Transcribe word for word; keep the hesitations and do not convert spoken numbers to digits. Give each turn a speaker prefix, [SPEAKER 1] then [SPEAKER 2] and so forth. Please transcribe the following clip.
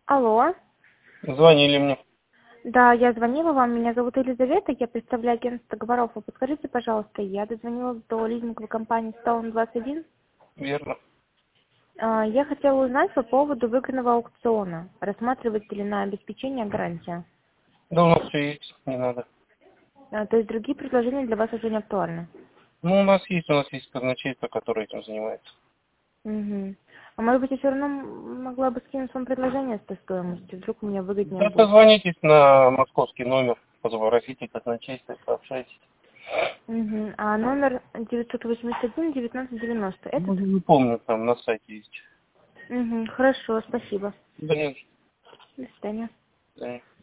[SPEAKER 1] Алло.
[SPEAKER 2] Звонили мне.
[SPEAKER 1] Да, я звонила вам. Меня зовут Елизавета, я представляю агентство договоров. Вы подскажите, пожалуйста, я дозвонилась до лизинговой компании Stone двадцать один.
[SPEAKER 2] Верно.
[SPEAKER 1] А, Я хотела узнать по поводу выигранного аукциона. Рассматривается ли на обеспечение гарантия?
[SPEAKER 2] Да у нас все есть, не надо.
[SPEAKER 1] А, То есть другие предложения для вас уже не актуальны?
[SPEAKER 2] Ну, у нас есть, у нас есть казначейство, которое этим занимается.
[SPEAKER 1] Угу. А может быть, я все равно могла бы скинуть вам предложение с той стоимостью? Вдруг мне выгоднее
[SPEAKER 2] Да,
[SPEAKER 1] будет.
[SPEAKER 2] позвонитесь на московский номер, попросите казначейство и пообщайтесь.
[SPEAKER 1] Угу. А номер девятьсот восемьдесят один девятнадцать девяносто
[SPEAKER 2] Ну,
[SPEAKER 1] этот?
[SPEAKER 2] не помню, там на сайте есть.
[SPEAKER 1] Угу. Хорошо, спасибо.
[SPEAKER 2] Да нет.
[SPEAKER 1] До свидания.
[SPEAKER 2] Да.